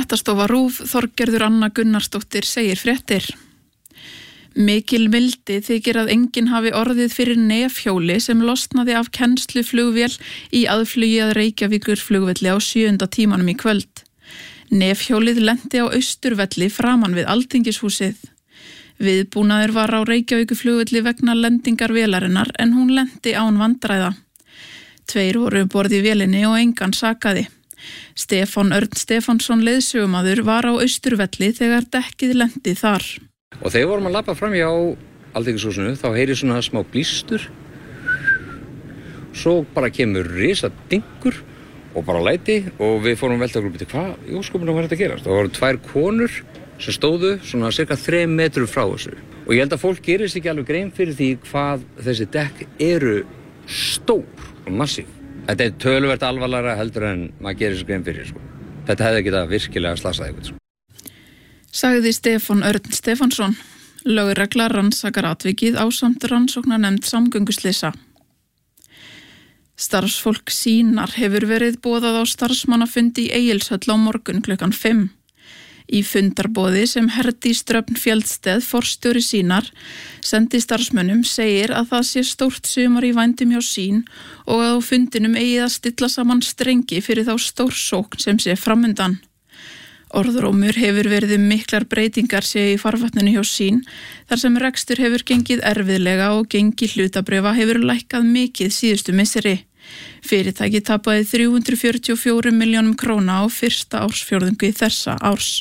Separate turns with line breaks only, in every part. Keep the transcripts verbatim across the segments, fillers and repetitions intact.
Fréttastofa RÚV, Þorgerður Anna Gunnarsdóttir segir fréttir. Mikil mildi þykir að enginn hafi orðið fyrir nefhjóli sem losnaði af kennsluflugvél í aðflugi að Reykjavíkur flugvelli á sjöunda tímanum í kvöld. Nefhjólið lenti á Austurvelli framan við Alþingishúsið. Viðbúnaður var á Reykjavíkur flugvelli vegna lendingar vélarinnar en hún lenti án vandræða. Tveir voru um borð í vélinni og engan sakaði. Stefán Örn Stefánsson leiðsögumaður var á Austurvelli þegar dekkið lenti þar.
Og þegar vorum að labba fram hjá Alþingishúsinu þá heyri svona smá blístur. Svo bara kemur risa dingur og bara læti og við fórum velta okkur og byrja hvað í ósköpunum var þetta að gerast. Það voru tvær konur sem stóðu svona cirka þrem metrum frá þessu. Og ég held að fólk gerist ekki alveg grein fyrir því hvað þessi dekk eru stór og massív. Þetta er töluvert alvarlegra heldur en maður gerir sér grein fyrir, sko. Þetta hefði getað virkilega slasað eitthvað, sko.
Sagði Stefán Örn Stefánsson. Lögregla rannsakar atvikið ásamt rannsóknarnefnd samgönguslysa. Starfsfólk Sýnar hefur verið boðað á starfsmannafundi í Egilshöll á morgun klukkan fimm. Í fundarboði sem Herdís Dröfn Fjeldsted, forstjóri Sýnar, sendi starfsmönnum segir að það sé stórt sumar í vændum hjá Sýn og að á fundinum eigi að stilla saman strengi fyrir þá stórsókn sem sé framundan. Orðrómur hefur verið um miklar breytingar sé í farvatninu hjá Sýn, þar sem rekstur hefur gengið erfiðlega og gengi hlutabréfa hefur lækkað mikið síðustu misseri. Fyrirtæki tapaði þrjú hundruð fjörutíu og fjórar milljónum króna á fyrsta ársfjórðungi þessa árs.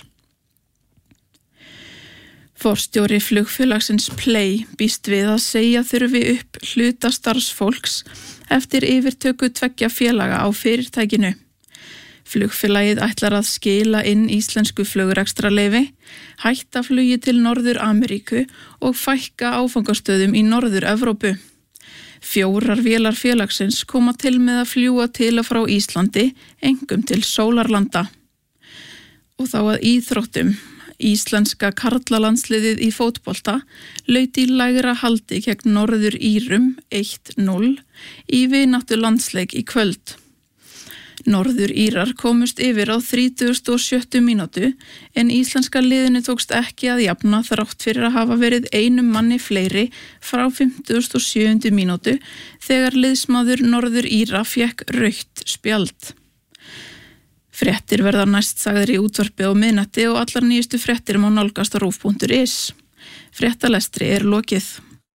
Forstjóri flugfélagsins Play býst við að segja þurfi upp hluta starfsfólks eftir yfirtöku tveggja félaga á fyrirtækinu. Flugfélagið ætlar að skila inn íslensku flugrekstrarleyfi, hætta flugi til Norður-Ameríku og fækka áfangastöðum í Norður-Evrópu. Fjórar vélar félagsins koma til með að fljúga til og frá Íslandi, engum til sólarlanda. Og þá að íþróttum. Íslenska karlalandsliðið í fótbolta laut í lægra haldi gegn Norður Írum eitt núll í vináttu landsleik í kvöld. Norður Írar komust yfir á þrítugasta og sjöttu mínútu en íslenska liðinu tókst ekki að jafna þrátt fyrir að hafa verið einum manni fleiri frá fimmtugasta og sjöundu mínútu þegar liðsmaður Norður Íra fékk rautt spjald. Fréttir verða næst sagðir í útvarpi á miðnætti og allar nýjustu fréttir má nálgast á rúv punktur is. Fréttalestri er lokið.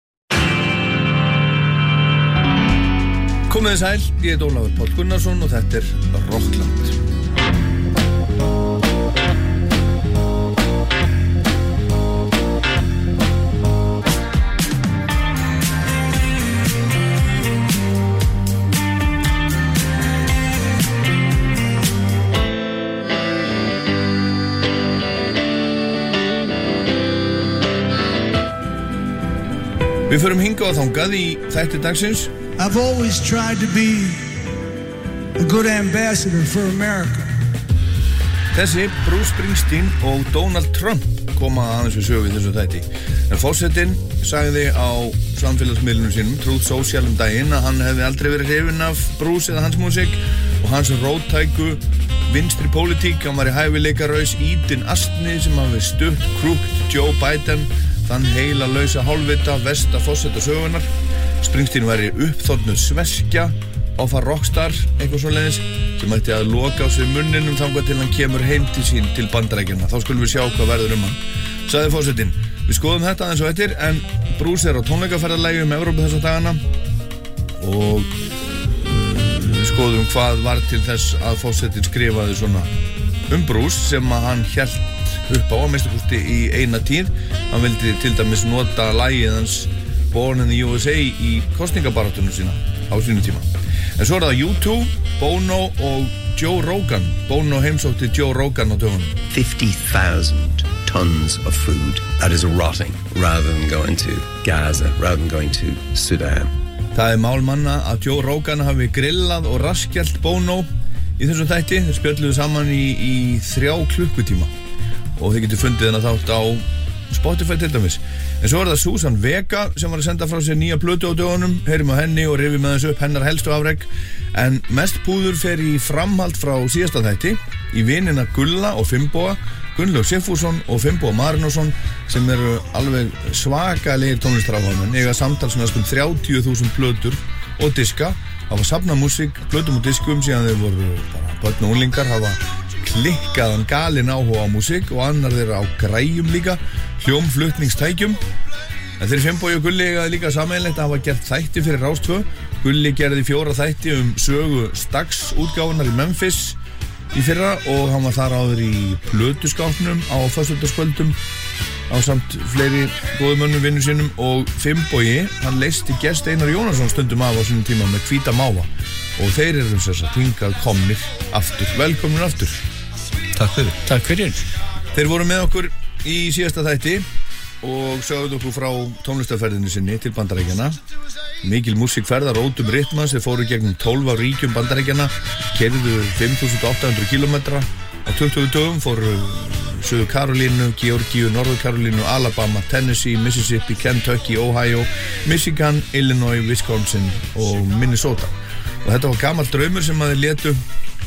Komið þið sæl, ég heit Ólafur Páll Gunnarsson og þetta er Rockland. Við förum hingað og þangað í þætti dagsins.
I've always tried to be a good ambassador for America.
Þessi Bruce Springsteen og Donald Trump koma aðeins við sögu í þessu þætti. En forsetinn sagði á samfélagsmiðlunum sínum, Truth Social um daginn, að hann hefði aldrei verið hrifinn af Bruce eða hans músík og hans róttæku vinstri pólitík. Hann var í hæfileikaraus ítinn astni sem hafi stutt krúpt Joe Biden, þann heila lausa hálfvita versta forseta sögunar. Springsteen væri uppþornuð sveskja, ofar rockstar, eitthvað svoleiðis, sem ætti að loka á sig munninum þangað til hann kemur heim til sín til Bandaríkjanna. Þá skulum við sjá hvað verður um hann. Sagði forsetinn, við skoðum þetta aðeins og eftir, en Bruce er á tónleikaferðalagi um Evrópu þessa dagana og við skoðum hvað var til þess að forsetinn skrifaði svona um Bruce sem að hann hélt upp á að minnstakosti í eina tíð. Hann vildi til dæmis nota lagið hans Born in the U S A í kosningabaráttunum sína á sínum tíma. En svo er það U two, Bono og Joe Rogan. Bono heimsótti Joe Rogan á dögunum.
fifty thousand tons of food that is rotting rather than going to Gaza, rather than going to Sudan.
Það er mál manna að Joe Rogan hafi grillað og raskjalt Bono í þessum þætti. Þeir spjölluðu saman í, í þrjá klukkutíma og þið getur fundið hennar þátt á Spotify til dæmis. En svo er það Susan Vega sem var að senda frá sér nýja plötu á dögunum, heyrum á henni og rifum með þessu upp hennar helstu afrek. En mest púður fer í framhald frá síðasta þætti, í vinina Gulla og Finnboga, Gunnlaug Sigfússon og Finnboga Marinósson sem eru alveg svakalegir tónlistarafhæðmenn, eiga samtals með um þrjátíu þúsund plötur og diska, hafa safnað músík, plötum og diskum síðan þeir voru bara börn og unglingar, hafa klikkaðan galinn áhuga á músík og annar þeirra á græjum líka, hljómflutningstækjum. En þeir Finnbogi og Gulli eiga líka sameiginlegt að hafa gert þætti fyrir Rás tvö. Gulli gerði fjóra þætti um sögu Stax útgáfunar í Memphis í fyrra og hann var þar áður í plötuskápnum á föstudagskvöldum á samt fleiri góðum vinnum sínum og Finnbogi, hann leysti gest Einar Jónasson stundum af á sínum tíma með Hvíta máva og þeir eru þess að hingað komnir aftur. Velkomin aftur.
Takk fyrir.
Takk fyrir.
Þeir voru með okkur í síðasta þætti og sögðu okkur frá tónlistarferðinu sinni til Bandaríkjanna. Mikil músíkferðar, rótum ritmans, þeir fóru gegnum tólf á ríkjum Bandaríkjanna, keyrðu fimm þúsund átta hundruð kílómetra á tuttugu dögum, fóru Suður Karolínu, Georgíu, Norður Karolínu, Alabama, Tennessee, Mississippi, Kentucky, Ohio, Michigan, Illinois, Wisconsin og Minnesota. Og þetta var gamall draumur sem að þeir létu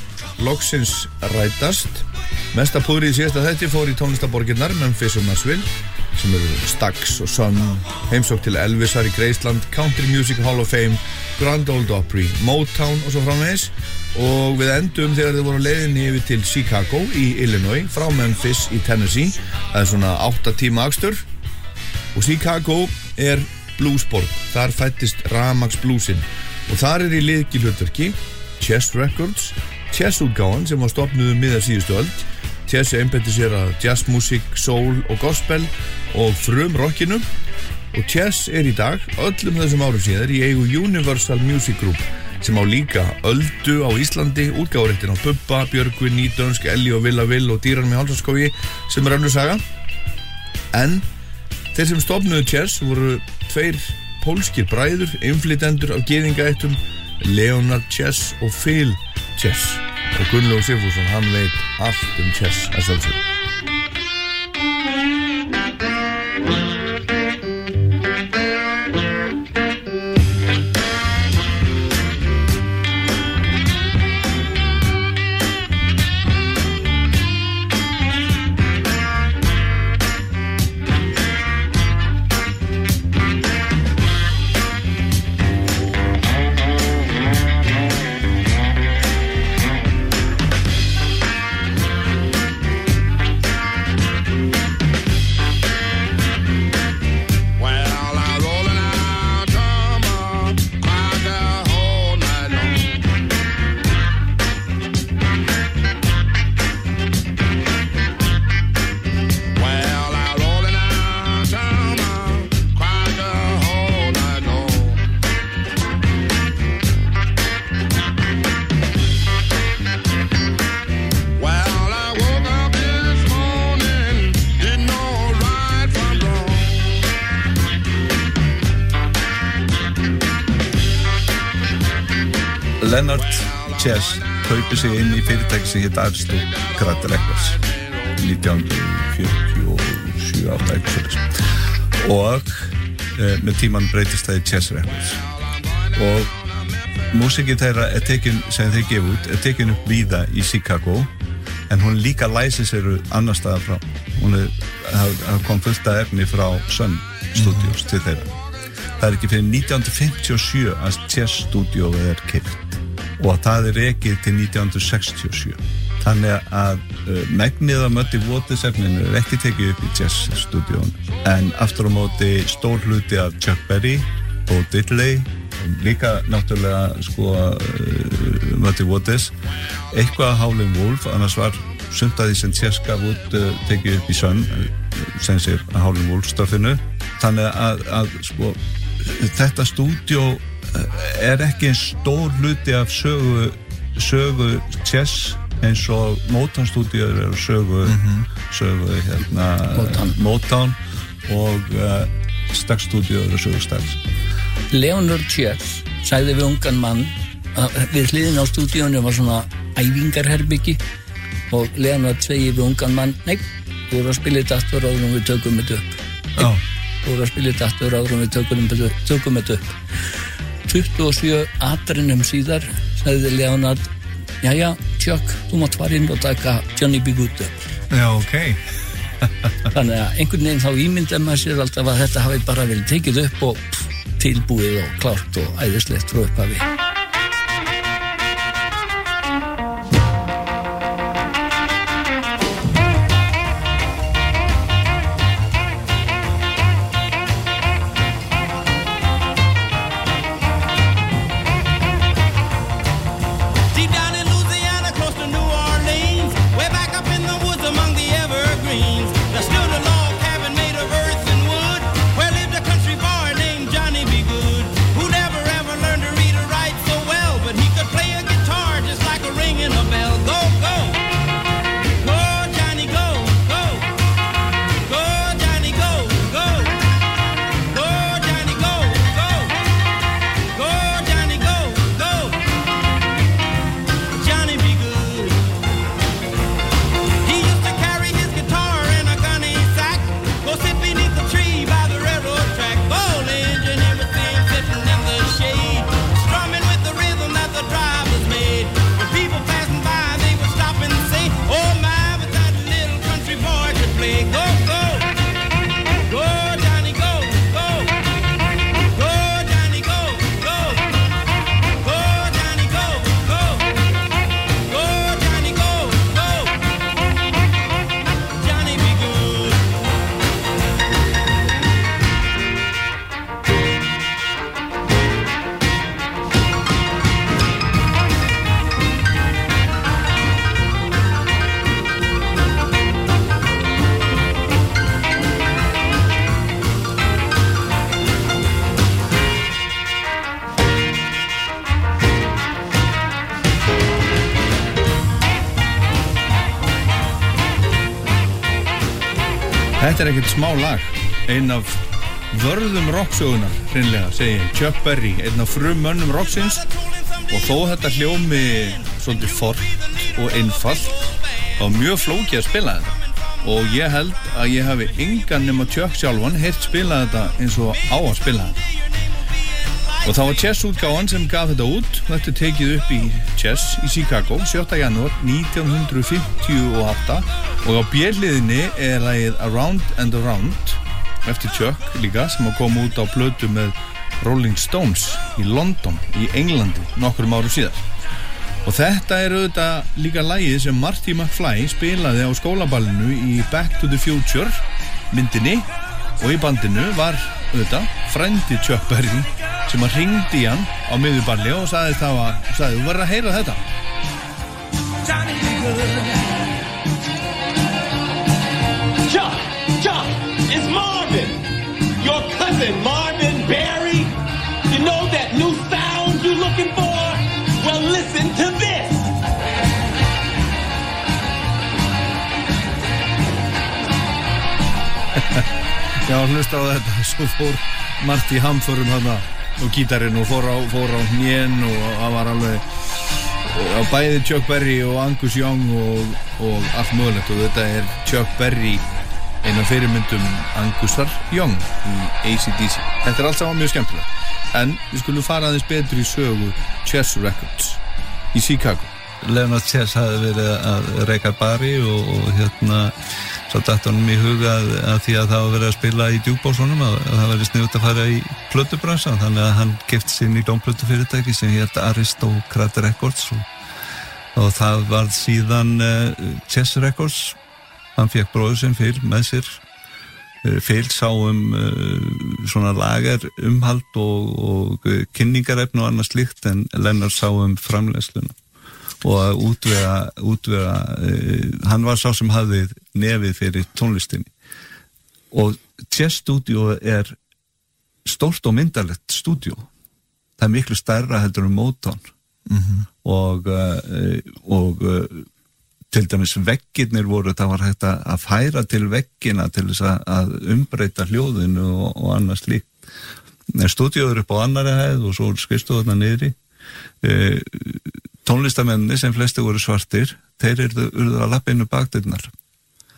loksins rætast. Mesta púðrið í síðasta þætti fór í tónlistaborgirnar, Memphis og Nashville, sem eru Stax og Sun, heimsókn til Elvisar í Graceland, Country Music Hall of Fame, Grand Ole Opry, Motown og svo framvegis. Og við endum þegar þið voru á leiðinni yfir til Chicago í Illinois, frá Memphis í Tennessee. Það er svona átta tíma akstur. Og Chicago er bluesborg, þar fættist Ramax bluesinn. Og þar er í lykilhlutverki Chess Records, Chess-útgáfan sem var stofnuð um miðja síðustu öld. Chess einbeitti sér að jazzmusík, soul og gospel og frum rockinu. Og Chess er í dag, öllum þessum árum síðar, í eigu Universal Music Group sem á líka Öldu á Íslandi, útgáfuréttin á Bubba, Björgvin, Nýdönsk, Elli og Villa Vill og Dýran með Hálsaskógi sem er önnur saga. En þeir sem stofnuðu Chess voru tveir pólskir bræður, innflytjendur af gyðingaættum, Leonard Chess og Phil Chess. Og Gunnlaug Sigfússon, hann veit allt um Chess að sjálfsögðu.
Leonard Chess kaupir sig inn í fyrirtæki sem heit Aristocrat Records nítján fjörutíu og sjö átta eitthvað og e, með tíman breytist það í Chess Records og músikinn þeirra er tekin sem þeir gefa út er tekin upp víða í Chicago en hún líka læsiseru annar staðar frá hún er, það kom fullt af efni frá Sun Studios mm. til þeirra það er ekki fyrir nítján fimmtíu og sjö að Chess Studio er keypt og það er ekið til nítján sextíu og sjö. Þannig að uh, megnið af Muddy Waters efninu er ekki tekið upp í Chess-stúdíón. En aftur á móti stór hluti af Chuck Berry, Bo Diddley, líka náttúrulega sko uh, Muddy Waters, eitthvað Howlin' Wolf, annars var sumt að því sem Chess gaf út uh, tekið upp í Sun, sem sér að Howlin' Wolf stafinu. Þannig að, að sko þetta stúdíó er ekki einn stór hluti af sögu, sögu Chess eins og Motown stúdíur eru sögu, mm-hmm. sögu hérna, Motown. Motown og uh, Stax stúdíur eru sögu Stax.
Leonard Chess sagði við ungan mann að við hliðin á stúdíunni var svona æfingarherbyggi og Leonard segi við ungan mann nei, þú eru að spila þetta aftur og við tökum þetta upp.
Já.
Þú að spila þetta aftur áður og við tökum, tökum þetta upp. tuttugu og sjö atrinum síðar sagði Leonard, jæja, Chuck, þú mátt fara inn og taka Johnny B. Good upp.
Já, ok.
Þannig að einhvern veginn þá ímynda maður sér alltaf að þetta hafi bara verið tekið upp og pff, tilbúið og klárt og æðislegt frá upphafi.
Þetta er ekkert smá lag, einn af vörðum rocksögunar, hreinlega, segi ég, Chuck Berry, einn af frummönnum rocksins og þó þetta hljómi svolítið fort og einfalt og mjög flókið að spila þetta og ég held að ég hafi engan nema Chuck sjálfan heyrt spila þetta eins og á að spila þetta og það var Chess útgáfan sem gaf þetta út, þetta er tekið upp í Chess í Chicago sjötta janúar nítján hundruð fimmtíu og átta og á B-hliðinni er lagið Around and Around eftir Chuck líka sem að koma út á plötu með Rolling Stones í London í Englandi nokkrum árum síðar og þetta er auðvitað líka lagið sem Marty McFly spilaði á skólaballinu í Back to the Future myndinni og í bandinu var auðvitað frændi Chuck Berry sem að hringdi í hann á miðjuballi og sagði það að sagði, þú verður að heyra þetta
Johnny B. Good Chuck, Chuck, it's Marvin your cousin Marvin Berry you know that new sound you're looking for well listen to this
Já, hlusta á þetta svo fór Marty hamförum þarna og gítarinn og fór á, fór á hnén og það var alveg á bæði Chuck Berry og Angus Young og, og allt mögulegt og þetta er Chuck Berry eina fyrirmyndum Angusar Young í A C D C þetta er allt saman mjög skemmtilegt en við skulum fara aðeins betur í sögu Chess Records í Chicago
Leonard Chess hafði verið að reka bari og, og hérna svo datt honum í huga að, að því að það var verið að spila í djúkbássunum að, að það verið sniðugt að fara í plötubransa þannig að hann keypti sig inn í dómplötufyrirtæki sem hét Aristocrat Records og, og það var síðan uh, Chess Records hann fekk bróður sinn Phil með sér uh, Phil sá um uh, svona lagar umhald og, og kynningarefn og annað slíkt en Leonard sá um framleiðsluna og að útvega, útvega uh, hann var sá sem hafði nefið fyrir tónlistinni og Chess Studio er stórt og myndarlegt stúdíó það er miklu stærra heldur um Motown mm-hmm. og, uh, og uh, til dæmis veggirnir voru það var hægt að færa til veggina til þess að umbreyta hljóðinu og, og annars líkt stúdíóður upp á annari hæð og svo skrifstofurnar niðri uh, tónlistamenni sem flesti voru svartir þeir eru urðu að lappa inn um bakdyrnar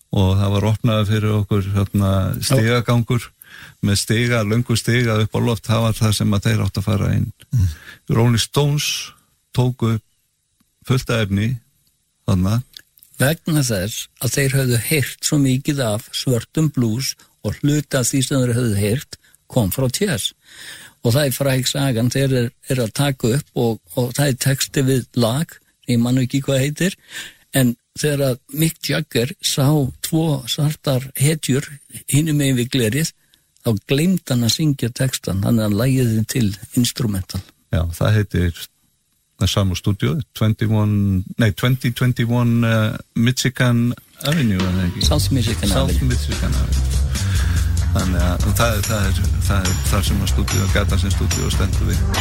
og það var opnað fyrir okkur hérna, stigagangur með stiga, löngu stiga upp á loft, það var það sem að þeir átt að fara inn. Mm. Rolling Stones tóku fullt af efni þarna.
Vegna þess að þeir höfðu heyrt svo mikið af svörtum blues og hluta því sem þeir höfðu heyrt kom frá Chess. Og það er fræg sagan, þeir er, er að taka upp og, og það er texti við lag, ég mann ekki hvað heitir, en þegar að Mick Jagger sá tvo svartar hetjur hinum megin við glerið, þá gleymdi hann að syngja textan, þannig að hann lægiði til instrumental.
Já, það heitir það samu stúdíu, twenty-one, nei, twenty twenty-one uh, Michigan Avenue, en ekki?
South Michigan
South
Avenue.
Michigan Avenue. Þannig að það er það er, það er þar sem að stúdíu og gata sem stúdíu stendur við.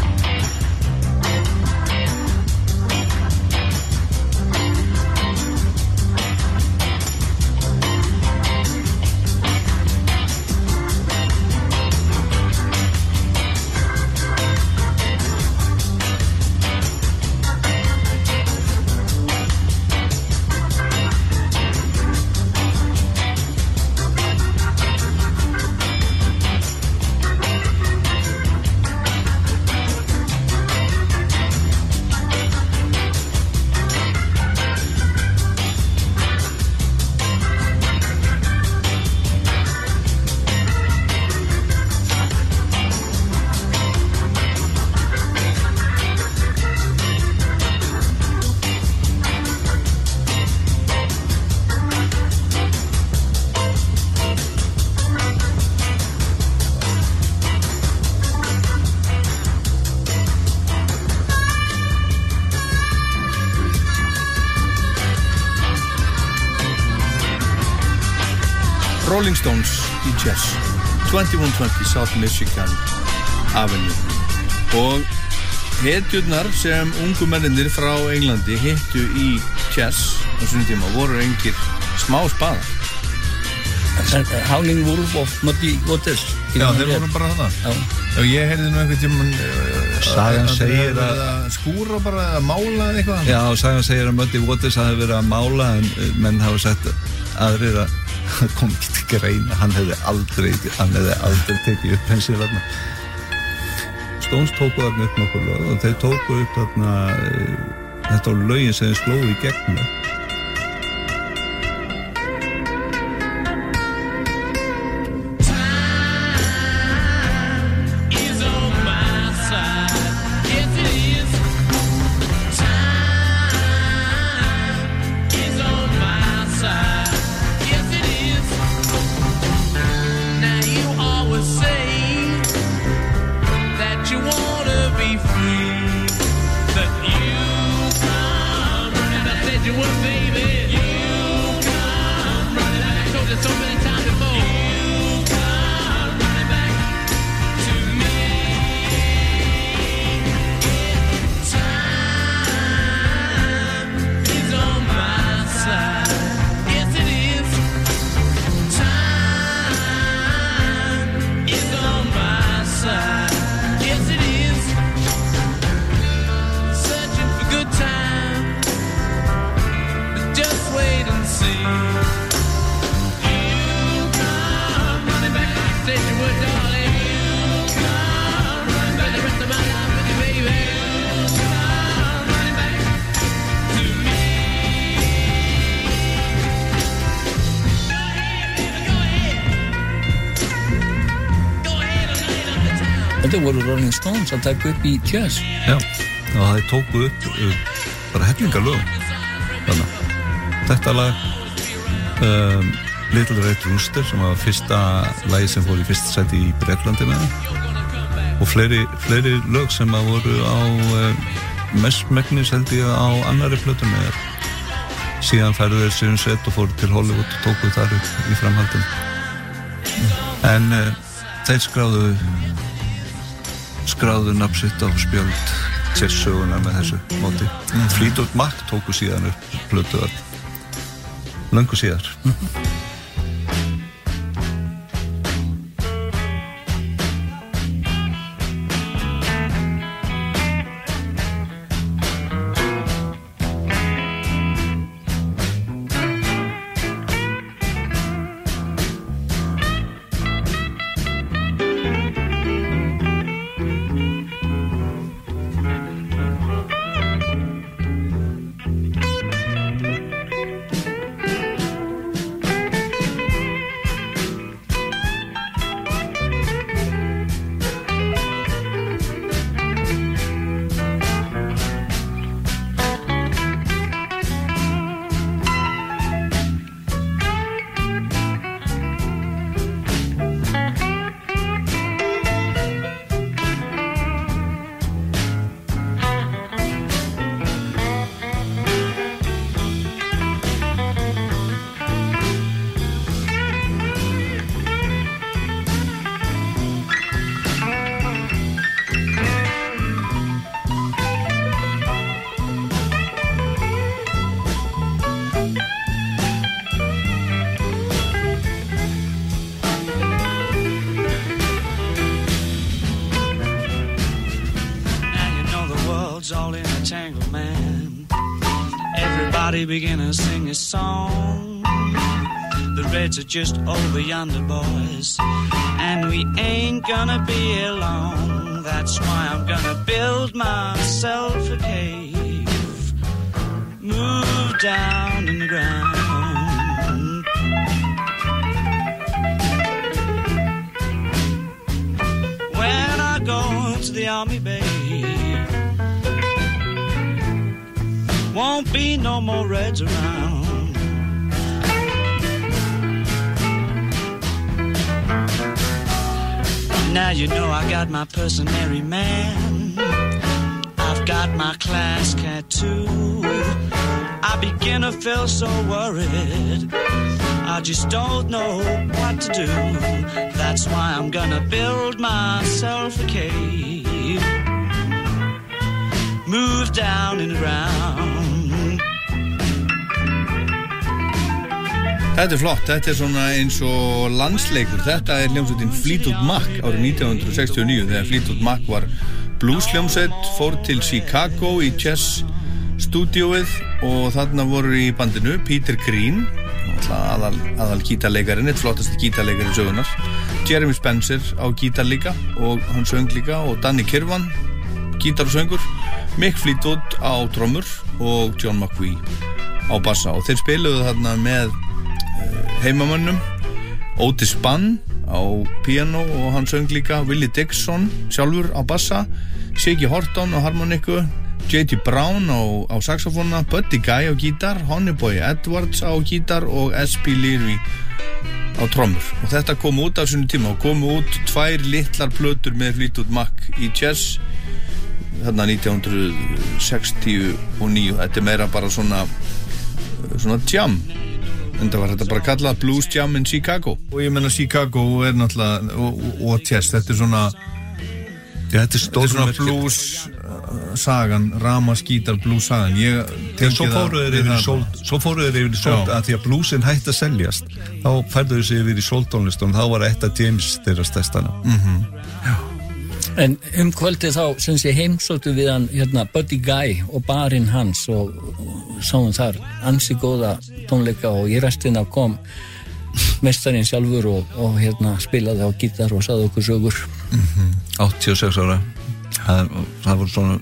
Rolling Stones í Chess twenty-one twenty South Michigan Avenue og hetjurnar sem ungu menninir frá Englandi hittu í Chess á þessum tíma voru engir smá spaðar.
Howling Wolf of Muddy Waters.
Já, þeir voru bara það. Já. Já, ég heyrði nú einhvern tímann
Sagan segir að,
að skúra bara að mála eða eitthvað.
Já, Sagan segir að Muddy Waters hafi verið að mála en menn hafa sett aðrir að það kom ekki til greina, hann hefði aldrei hann hefði aldrei tekið upp pensið þarna. Stones tóku þarna upp nokkur lög og þeir tóku upp þarna þetta var lögin sem þeir slóðu í gegnum.
Þetta voru Rolling Stones að taka upp í Chess.
Já, og það tóku upp uh, bara hellinga lög. Þannig, þetta lag um, Little Red Rooster sem var fyrsta lagi sem fór í fyrsta sæti í Bretlandi með og fleiri, fleiri lög sem að voru á uh, mestmegnis held ég á annari plötu með síðan færðu þeir sér um set og fóru til Hollywood og tóku þar upp í framhaldinu. En uh, þeir skráðu skráðu nafnsitt á spjöld Chess-söguna með þessu móti. Mm. Fleetwood Mac tóku síðan upp plötu löngu síðar. Mm.
clouds all in a tangle, man. Everybody begin to sing a song. The Reds are just over yonder, boys, and we ain't gonna be here long. That's why I'm gonna build myself a cave, move down in the ground. When I go to the army, babe, won't be no more Reds around. Now you know I got my personary man, I've got my class cat too. I begin to feel so worried, I just don't know what to do. That's why I'm gonna build myself a cave, move down in the ground.
Þetta er flott, þetta er svona eins og landsleikur. Þetta er hljómsveitin Fleetwood Mac árið nítján hundruð sextíu og níu þegar Fleetwood Mac var blues-hljómsveit, fór til Chicago í Chess stúdíóið og þarna voru í bandinu Peter Green, aðal, aðal gítarleikarinn, eitt flottasti gítarleikarinn sögunar, Jeremy Spencer á gítar líka og hann söng líka, og Danny Kirwan, gítar og söngur, Mick Fleetwood á trommur og John McVie á bassa, og þeir spiluðu þarna með heimamönnum, Otis Spann á piano og hann söng líka, Willie Dixon sjálfur á bassa, Siggy Horton á harmoniku, J T Brown á, á saxofóna, Buddy Guy á gítar, Honeyboy Edwards á gítar og S P Leary á trommur. Og þetta kom út á sínum tíma og kom út tvær litlar plötur með Fleetwood Mac í Chess þarna nítján hundruð sextíu og níu. Þetta er meira bara svona svona jam. En það var þetta bara kallað Blues Jam in Chicago. Og ég menna Chicago er náttúrulega og, og, og Chess, þetta er svona
ja, þetta er stór
svona blues uh, sagan, ramaskítar blues sagan. Ég tengi
svo fóruð þeir yfir í sól, svo fóruð þeir yfir í sól að því að bluesin hætti að seljast. Þá færðu þessi yfir í sóltónlistunum, þá var Etta James þeirra stærstana.
Mhm. Já.
En um kvöldið þá sem sé heimsóttu við hann hérna, Buddy Guy og barinn hans og, og sáum þar ansi góða tónleika og í restina kom mestarinn sjálfur og, og hérna, spilaði á gítar og sagði okkur sögur.
Mm-hmm. áttatíu og sex ára. Það, það voru svona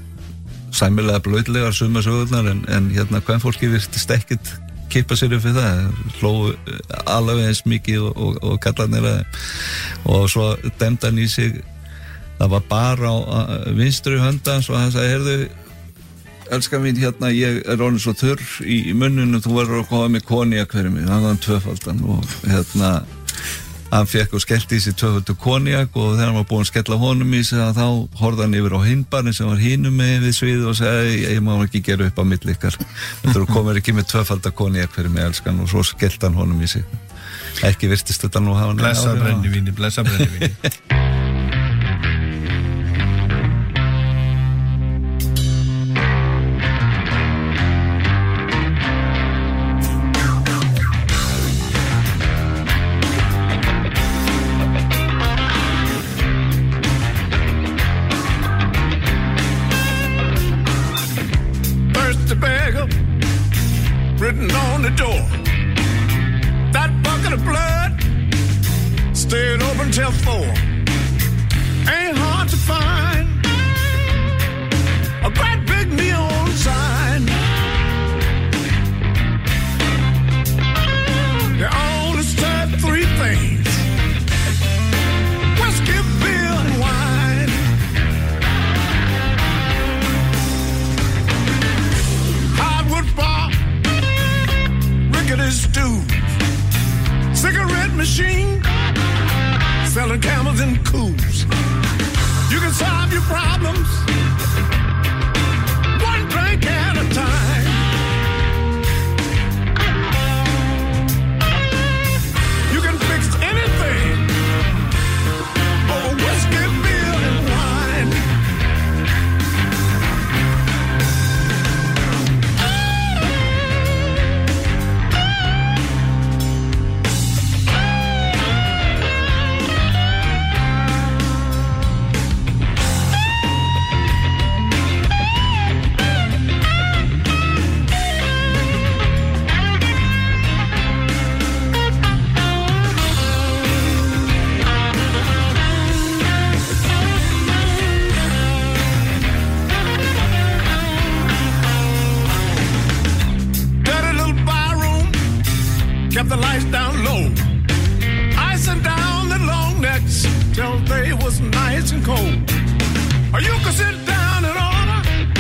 sæmilega blöðlegar sumar sögurnar en, en hérna hvern fólki virtist ekkert kippa sér upp við það, hlóðu alveg eins mikið og, og, og kallarnir að og svo dæmdi hann í sig. Það var bara á vinstri höndans og hann sagði, heyrðu, elskar mín, hérna, ég er orðin svo þurr í munnunum, þú verður að koma með koníak fyrir mig. Hann var hann tvöfaldan og hérna, hann fekk og skellti í sig tvöfaldu koníak og þegar hann var búinn að skella honum í sig, þá horfði hann yfir á hinbarinn sem var hinum með við svið og sagði, ég, ég má ekki gera upp á milli ykkar. Þú komir ekki með tvöfalda koníak fyrir mig, elskan, og svo skellti hann honum í sig. Ekki virtist þetta nú hafa...
Blessa brennivíni, blessa brennivíni.
isolation cold. Or you can sit down and order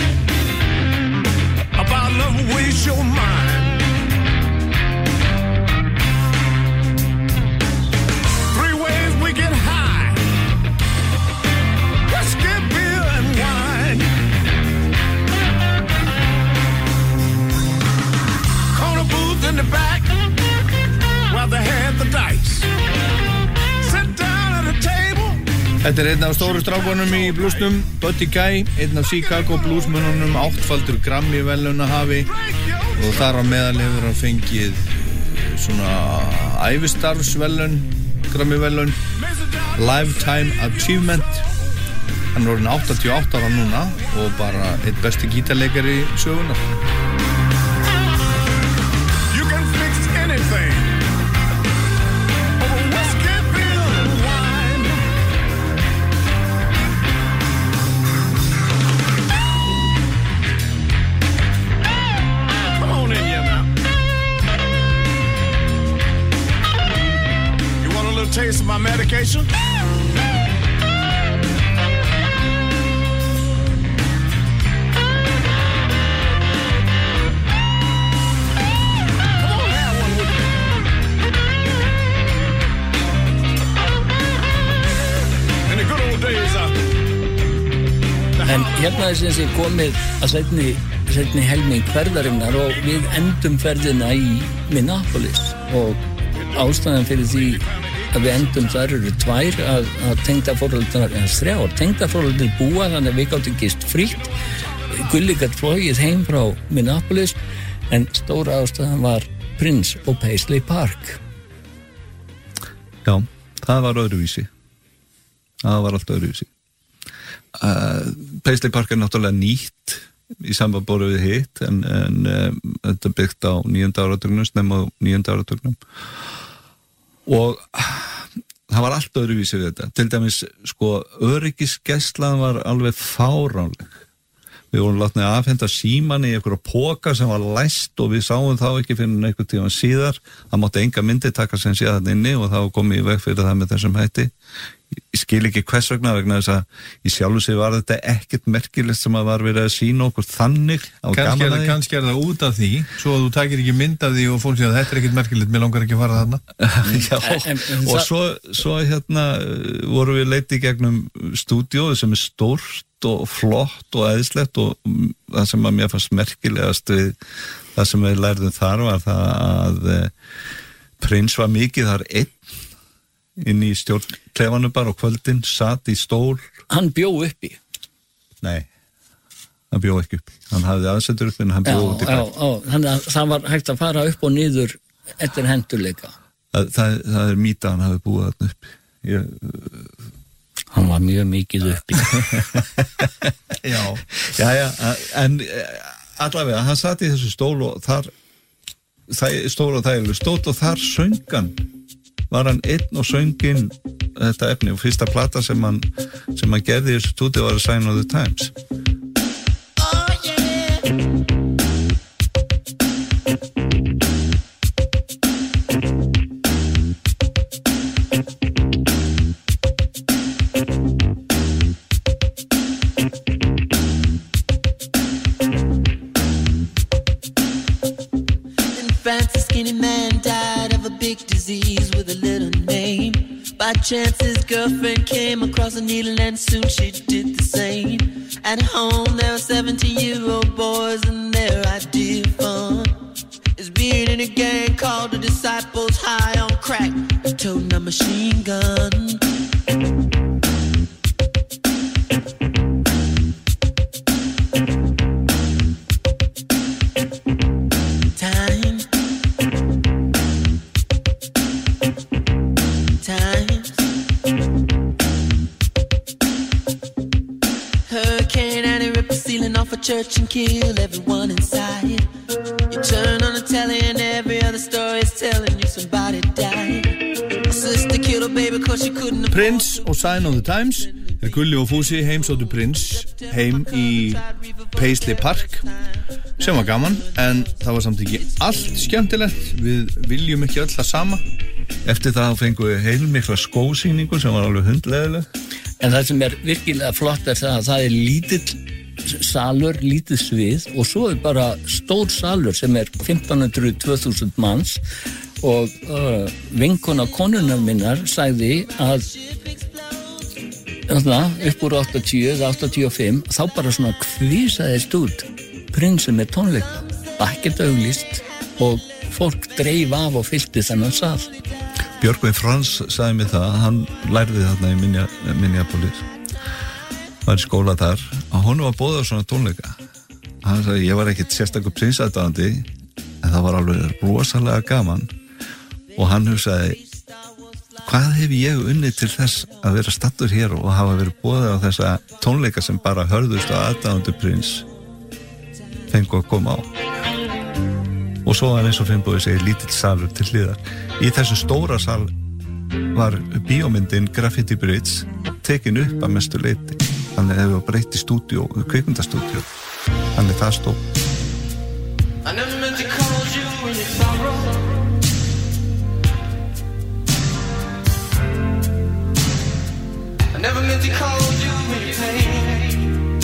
about love waste your mind. Three ways we get high: whiskey, beer, and wine. Corner booth in the back while they had the dice. Sit down at a table.
Þetta er einn af stóru strákunum í bluesnum, Buddy Guy, einn af Chicago bluesmönnunum, áttfaldur Grammy verðlaunahafi og þar á meðal hefur hann fengið svona ævistarfsverðlaun, Grammy verðlaun, Lifetime Achievement. Hann er orðinn áttatíu og átta ára núna og bara einn besti gítarleikari sögunar.
You can fix anything. Taste of my medication. Come on, have one with me. In the good old days, uh...
En hérna er sem sé komið að seinni, seinni helming ferðarinnar og við endum ferðina í Minneapolis og ástæðan fyrir því að við endum þar eru tvær að, að tengdaforeldrar, eða þrjár tengdaforeldrar búa, þannig að við gáttum gist frítt. Gulli gat flogið heim frá Minneapolis, en stóra ástæðan var Prince og Paisley Park.
Já, það var öðruvísi. Það var allt öðruvísi. Uh, Paisley Park er náttúrulega nýtt í samanborið við hitt, en, en um, þetta er byggt á níunda áratugnum, snemma á níunda áratugnum. Og það var allt öðruvísi við þetta. Til dæmis, sko, öryggisgæslan var alveg fáránleg. Við vorum látnið að afhenda síman í einhverja póka sem var læst og við sáum þá ekki fyrir einhvern tíma síðar. Það mátti enga myndi taka sem sé þarna inni og þá kom ég í veg fyrir það með þessum hætti. Ég skil ekki hvers vegna vegna þess að í sjálfu sig var þetta ekkert merkilegt sem að var verið að sína okkur þannig á gaman að því.
Kannski er það út af því, svo að þú takir ekki mynd af því og fólk sé að þetta er ekkert merkilegt, mér langar ekki að fara þarna.
Já, og svo, svo hérna voru við leiti gegnum stúdíóið sem er stórt og flott og æðislegt og það sem að mér fannst merkilegast við það sem við lærðum þar var það að Prince var mikið þar einn inn í stjórnklefanum bara og kvöldin, satt í stól.
Hann bjó uppi?
Nei, hann bjó ekki uppi. Hann hafði aðsendur uppi en hann bjó út í bæ.
Já, já, þannig að það var hægt að fara upp og niður eftir hendurleika.
Það, það, það er mýta hann hafi búið þarna uppi. Ég...
Hann var mjög mikið uppi.
Já, já, já, en allavega, hann satt í þessu stól og þar, stól og þægileg stóll og þar söng hann. Var hann einn og sönginn þetta efni og fyrsta plata sem hann, sem hann gerði í þessu stúdíu var að Sign of the Times.
Oh yeah.
France, a skinny man died of a big disease with a little name. By chance his girlfriend came across a needle and soon she did the same. At home there were seventeen-year-old boys and their idea of fun is being in a gang called the Disciples, high on crack, toting a machine gun. Church and kill everyone inside. You turn on the telly and every other story is telling you somebody died. A sister killed her baby cause she couldn't afford.
Prince og Sign of the Times. Er Gulli og Fúsi heimsóttu Prince heim í Paisley Park sem var gaman, en það var samt ekki allt skemmtilegt. Við viljum ekki öll það sama.
Eftir það fengum við heilmikla skósýningu sem var alveg hundleðileg.
En það sem er virkilega flott er það að það er lítill salur, lítið svið og svo er bara stór salur sem er fimmtán hundruð til tvö þúsund manns og uh, vinkona konunar minnar sagði að upp úr áttatíu eða áttatíu og fimm þá bara svona kvísaðist út prinsi með tónleika, ekkert auglýst og fólk dreif af og fyllti þennan sal.
Björgvin Frans sagði mér það, hann lærði þarna í Minneapolis, var í skóla þar, að honum var boðið á svona tónleika. Hann sagði, ég var ekkert sérstakur prinsaðdandi, en það var alveg rosalega gaman og hann hugsaði, hvað hef ég unnið til þess að vera stattur hér og hafa verið boðið á þessa tónleika sem bara hörðust á aðdáendur prins fengu að koma á. Og svo var eins og Finnbogi segir lítill salur til hliðar. Í þessu stóra sal var bíómyndin Graffiti Bridge tekin upp að mestu leyti. Þannig að það var breytt í stúdíó, kvikmyndastúdíó. Þannig það stóð.
I never meant to call you when you sorrow. I never meant to call you when you pain.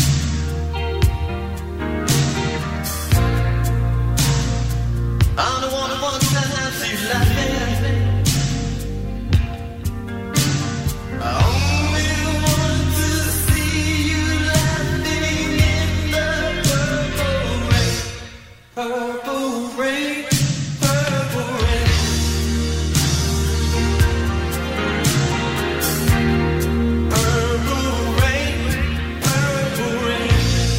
I'm the one who wants to have you laughing. I only want to see you laughing in the purple rain. Purple rain, purple rain. Purple rain, purple rain.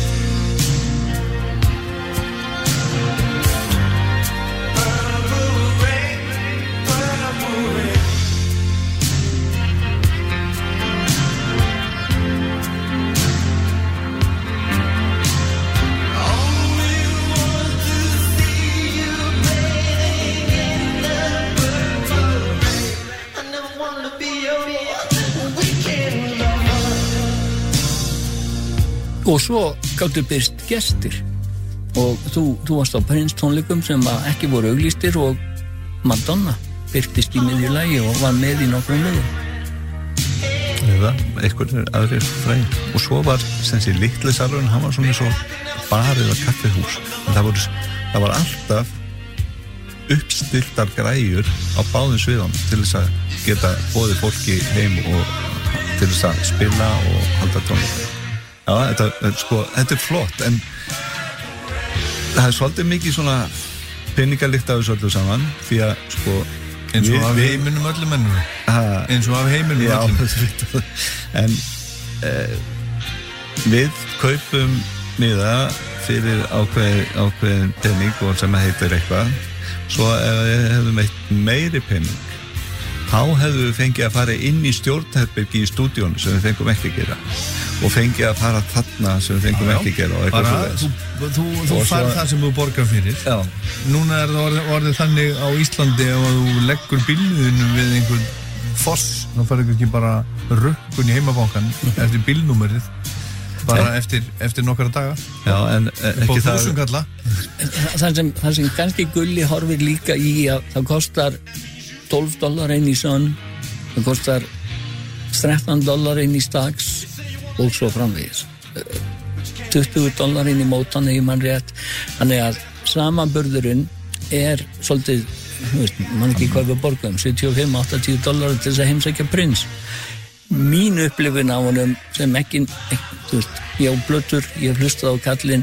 Og svo gáttu byrst gestir og þú, þú varst á Prince tónleikum sem ekki voru auglýstir og Madonna byrtist í miðju lagi og var með í nokkrum lögum.
Eða, einhvern aðrir frægir. Og svo var, sem sé, litli salurinn, hann var svona svo bar eða kaffihús. En það voru, það var alltaf uppstiltar græjur á báðum sviðum til þess að geta boðið fólki heim og til þess að spila og halda tónleika. Já, þetta, sko, þetta er flott, en það er svolítið mikið svona peningalikt af þessu öllu saman, því að, sko,
eins og af heiminum öllum ennum, eins og af heiminum
já,
öllum.
En eh, við kaupum miða fyrir ákveð, ákveðin pening og sem heitir eitthvað, svo ef við hefðum eitt meiri pening, þá hefðum við fengið að fara inn í stjórnherbergi í stúdíónu sem við fengum ekki að gera og fengið að fara þarna sem við fengum já, ekki að gera og eitthvað
svoleiðis. Þú, þú, þú færð það sem þú borgar fyrir. Já. Núna er það orðið, orðið þannig á Íslandi ef að þú leggur bílnum við einhvern foss, þá færðu ekki bara rukkun í heimabankan eftir bílnúmerið bara en, eftir, eftir nokkara daga.
Já, en ekki það.
Það sem, það sem kannski Gulli horfir líka í að það kostar tólf dollar inn í Sun, það kostar þrettán dollar inn í Stax og svo framvegis tuttugu dollar inn í Motown ef mann rétt, þannig að samanburðurinn er svolítið, veist, mann ekki hvað við borgum sjötíu og fimm til áttatíu dollar til þess að heimsækja prins. Mín upplifun á honum sem ekki, ekki þú veist, ég á blötur, ég hef hlustað á kallinn,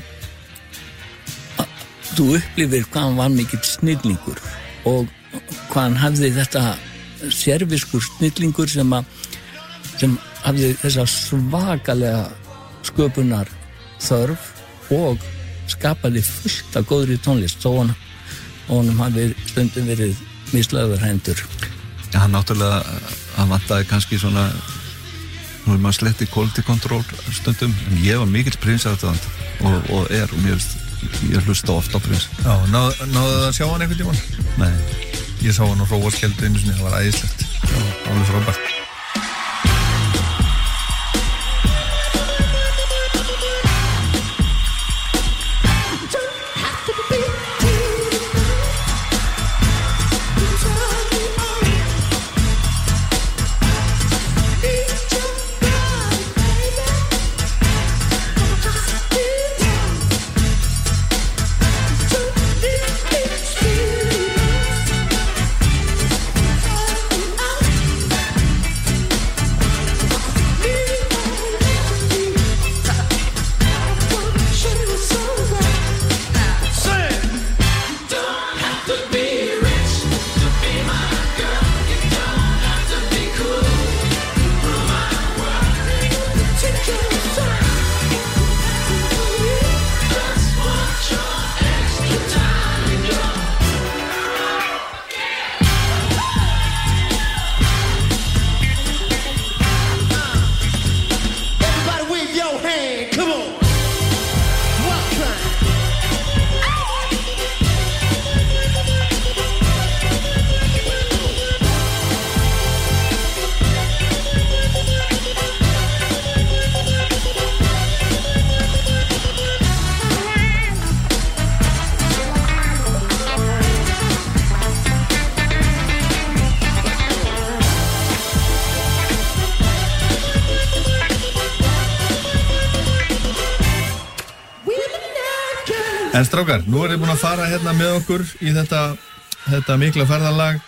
þú upplifir hvað hann var mikill snillingur og hvað hann hafði þetta serviskur snillingur sem að sem hafði þessa svakalega sköpunar þörf og skapaði fullt af góðri tónlist þó hann og hann hafi stundum verið mislagður hendur.
Já, hann náttúrulega hann vantaði kannski svona nú er maður sletti quality control stundum, en ég var mikill prinsaðatöðand og, og er og mér ég hlusta ofta á prins.
Já, náðu náðu að sjá hann einhvern tímann?
Nei.
Ég sá hann á Hróarskeldu einu sinni, það var æðislegt. Já, alveg frábært. En strákar, nú er þið búin að fara hérna með okkur í þetta, þetta mikla ferðalag.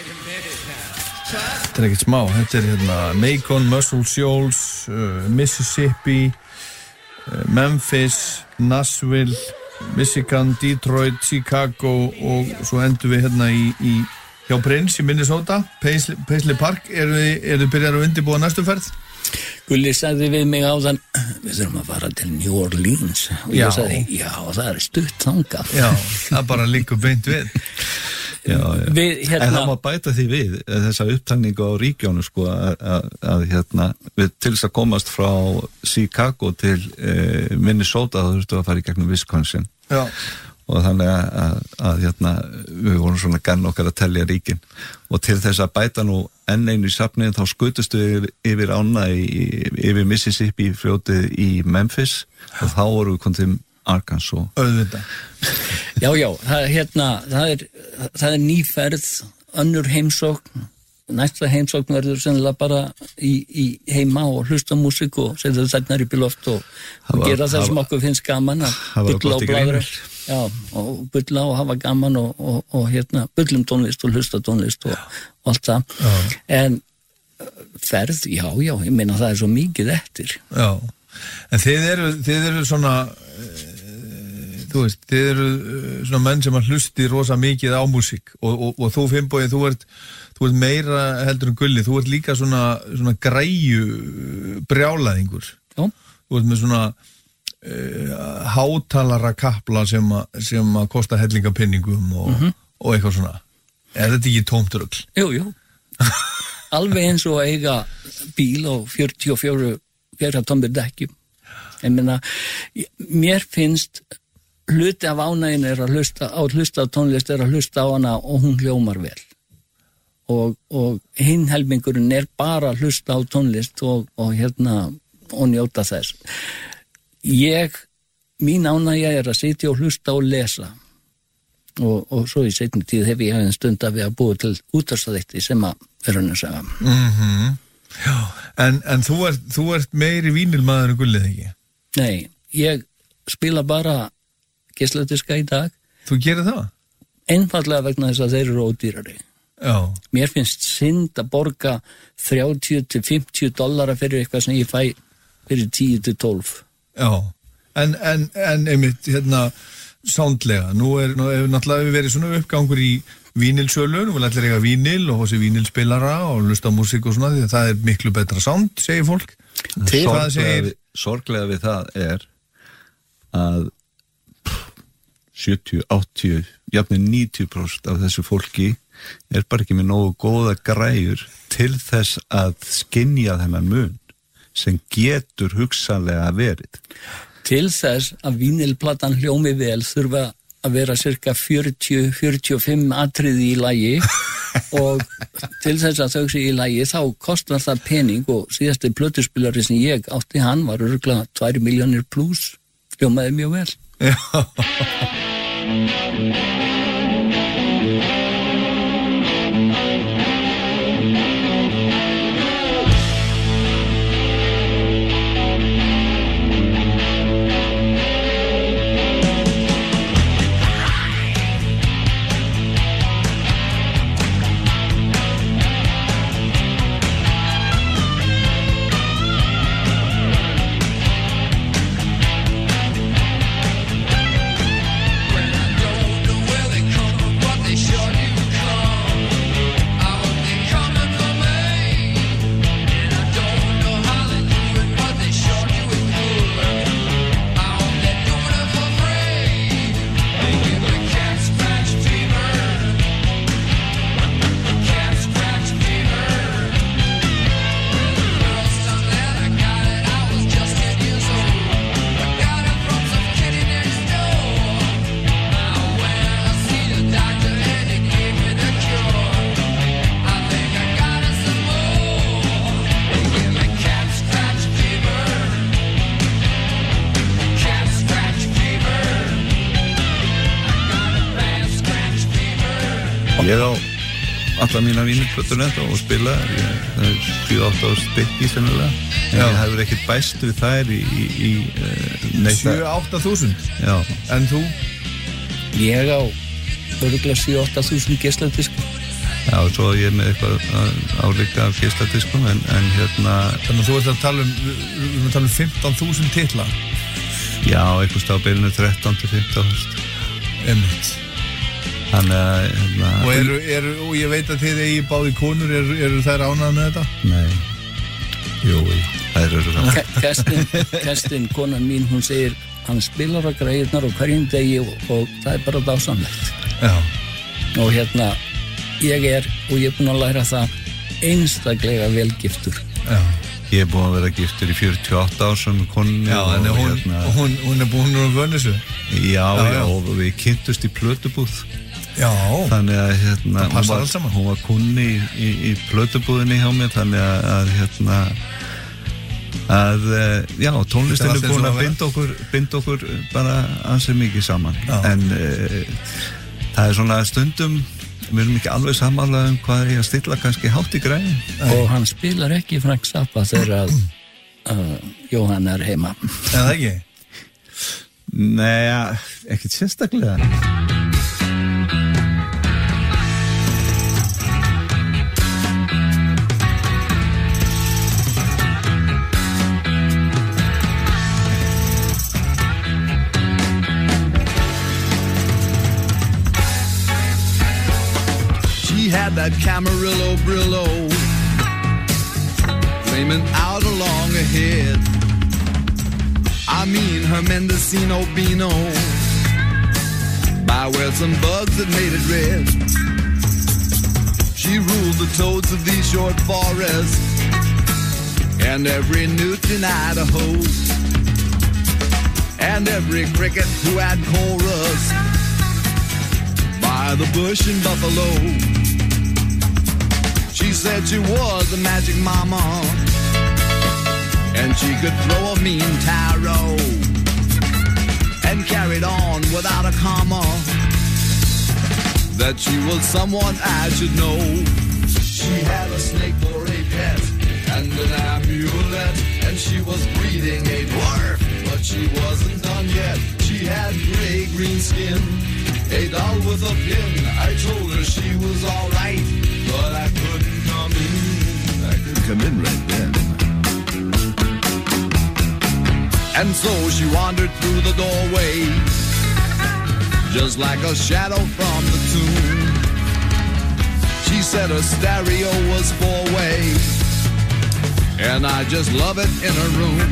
Þetta er ekkert smá, þetta er hérna Macon, Muscle Shoals, uh, Mississippi, uh, Memphis, Nashville, Michigan, Detroit, Chicago og svo endur við hérna í, í hjá Prince í Minnesota, Paisley, Paisley Park. Eru þið, eru þið byrjar að undirbúa næstu ferð?
Gulli sagði við mig áðan, við þurfum að fara til New Orleans og
Já.
ég sagði, já, það er stutt þangað.
Já, það bara liggur beint við.
Já, já.
Við, hérna,
en það má bæta því við þessa upptalningu á ríkjónu sko, að, að, að hérna, við til þess að komast frá Chicago til eh, Minnesota þá þurftum við að fara í gegnum Wisconsin.
Já.
Og þannig að, að, að hérna, við vorum svona gann okkar að telja ríkin og til þess að bæta nú enn einu í safnið þá skutustu yfir, yfir ána í, yfir Mississippi fljótið í Memphis og þá vorum við komið til Arkansas.
Auðvitað.
Já, já, það, hérna, það er, það er nýferð, önnur heimsókn, næsta heimsókn verður sennilega bara í, í heima og hlusta músík og setja þarna upp í loft og, og
var,
gera það sem okkur finnst gaman að bulla og bladra. Já, og bulla og hafa gaman og, og, og hérna, bullum tónlist og hlusta tónlist og, og allt það.
Já.
En ferð, já, já, ég meina það er svo mikið eftir.
Já, en þið eru, þið eru svona, uh, þú veist, þið eru uh, svona menn sem að hlusti rosa mikið á músík og, og, og þú Finnbogi, þú ert, þú ert meira heldur en Gulli, þú ert líka svona, svona græju brjálaðingur.
Já.
Þú ert með svona uh, hátalara kapla sem, a, sem að kosta hellingapenningum og,
Mhm.
og eitthvað svona. Er þetta ekki tómt rugl?
Jú, jú. Alveg eins og eiga bíl og fjörutíu og fjögur tómur dekkjum. Ég meina, mér finnst hluti af ánægin er að hlusta á, hlusta á tónlist er að hlusta á hana og hún hljómar vel. Og, og hinn helmingurinn er bara að hlusta á tónlist og, og hérna og njóta þess. Ég, mín ánægja er að sitja og hlusta og lesa. Og, og svo í seinni tíð hef ég hefðin stund að við að búa til útvarpsþætti sem að vera hann að segja.
Mhm. Já, en, en þú ert, þú ert meiri vínilmaður en Gullið ekki?
Nei, ég spila bara geisladiska í dag.
Þú gerir það?
Einfallega vegna þess að þeir eru ódýrari.
Já.
Mér finnst synd að borga þrjátíu til fimmtíu dollara fyrir eitthvað sem ég fæ fyrir tíu til tólf.
Já, en, en, en einmitt, hérna, sándlega, nú er, nú hefur náttúrulega verið svona uppgangur í vínilsölu, nú vil allir eiga vínil og hósi vínilspilara og hlusta á músík og svona því að það er miklu betra sánd, segir fólk. Til hvað segir...
Við, sorglega við það er að sjötíu, áttatíu, jafnir níutíu prósent af þessu fólki er bara ekki með nógu góða græjur til þess að skynja þennan mun sem getur hugsanlega verið.
Til þess að vínilplatan hljómi vel þurfa að vera cirka fjörutíu til fjörutíu og fimm atriði í lagi og til þess að þau sé í lagi þá kostar það pening og síðasti plötuspilari sem ég átti hann var örugglega tvær milljónir pluss, hljómaði mjög vel.
Já.
Ég á alla mína vínilplötur ennþá og spila, ég, það er sjö átta ára stykki sennilega, en
Já.
ég hefur ekkert bæst við þær í, í, í uh,
sjö átta þúsund?
Já.
En þú?
ég á örgulega sjö til átta þúsund geisladiska.
Já, svo er ég með eitthvað álíka af geisladiskum en, en hérna...
Þannig að þú ert að tala um, við erum að tala um fimmtán þúsund titla.
Já, eitthvað stábilinu þrettán til fimmtán þúsund.
Einmitt.
Þannig að... Hérna,
og, eru, eru, og ég veit að þið eigi báði konur, eru, eru þær ánægðar með þetta?
Nei. Jú, þær eru það.
Kerstin, Kerstin, konan mín, hún segir, hann spilar á greiðnar og hverjum degi og, og það er bara dásamlegt.
Já.
Og hérna... Ég er, og ég er búinn að læra það einstaklega velgiftur.
Já.
Ég er búinn að vera giftur í fjörutíu og átta ár sem konu.
Já, en hún, hérna, hún, hún er búinn að vöna þessu.
Já, já, já, og við kynntust í plötubúð.
Já.
Þannig að, hérna,
hún var,
hún var konni í, í, í plötubúðinni hjá mér, þannig að, að hérna, að, já, tónlistin er búinn að binda okkur, binda okkur bara ansið mikið saman.
Já. En
e, það er svona stundum, við erum ekki alveg samanlega um hvað ég að stilla kannski hátt í græðin.
Og hann spilar ekki Frank Zappa þegar að uh, Jóhann er heima.
Er það ekki?
Nei, ekkert sérstaklega.
Had that Camarillo Brillo flaming out along ahead. I mean her Mendocino Beano by where some bugs had made it red. She ruled the toads of these short forests and every newt in Idaho and every cricket who had chorus by the bush in Buffalo. She said she was a magic mama and she could throw a mean tarot and carried on without a comma that she was someone I should know. She had a snake for a pet and an amulet and she was breeding a dwarf, but she wasn't done yet. She had gray-green skin, a doll with a pin. I told her she was alright, but I couldn't come in. I couldn't come in right then. And so she wandered through the doorway, just like a shadow from the tomb. She said her stereo was four-way, and I just love it in her room.